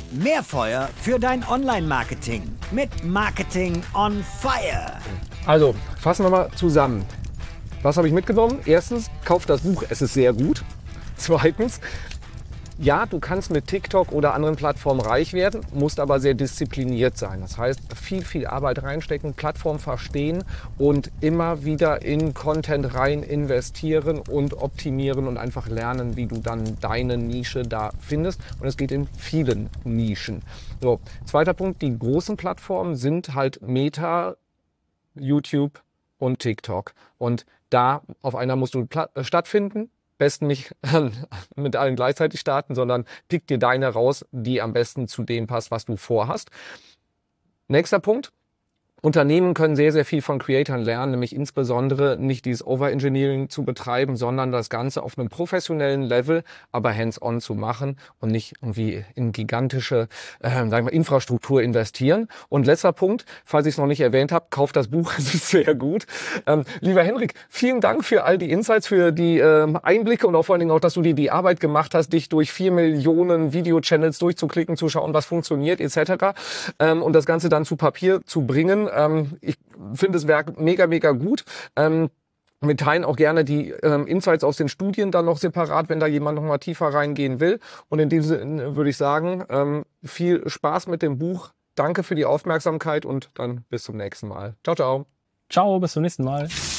Mehr Feuer für dein Online-Marketing mit Marketing on Fire. Also, fassen wir mal zusammen. Was habe ich mitgenommen? Erstens, kauf das Buch, es ist sehr gut. Zweitens, ja, du kannst mit TikTok oder anderen Plattformen reich werden, musst aber sehr diszipliniert sein. Das heißt, viel Arbeit reinstecken, Plattform verstehen und immer wieder in Content rein investieren und optimieren und einfach lernen, wie du dann deine Nische da findest. Und es geht in vielen Nischen. So, zweiter Punkt, die großen Plattformen sind halt Meta, YouTube und TikTok. Und da auf einer musst du stattfinden. Besten nicht mit allen gleichzeitig starten, sondern pick dir deine raus, die am besten zu dem passt, was du vorhast. Nächster Punkt. Unternehmen können sehr viel von Creatoren lernen, nämlich insbesondere nicht dieses Overengineering zu betreiben, sondern das Ganze auf einem professionellen Level, aber hands-on zu machen und nicht irgendwie in gigantische sagen wir, Infrastruktur investieren. Und letzter Punkt, falls ich es noch nicht erwähnt habe, kauft das Buch, es ist sehr gut. Lieber Henrik, vielen Dank für all die Insights, für die Einblicke und auch vor allen Dingen auch, dass du dir die Arbeit gemacht hast, dich durch 4 Millionen Video-Channels durchzuklicken, zu schauen, was funktioniert etc. Und das Ganze dann zu Papier zu bringen. Ich finde das Werk mega gut. Wir teilen auch gerne die Insights aus den Studien dann noch separat, wenn da jemand noch mal tiefer reingehen will. Und in diesem Sinne würde ich sagen, viel Spaß mit dem Buch. Danke für die Aufmerksamkeit und dann bis zum nächsten Mal. Ciao, ciao. Ciao, bis zum nächsten Mal.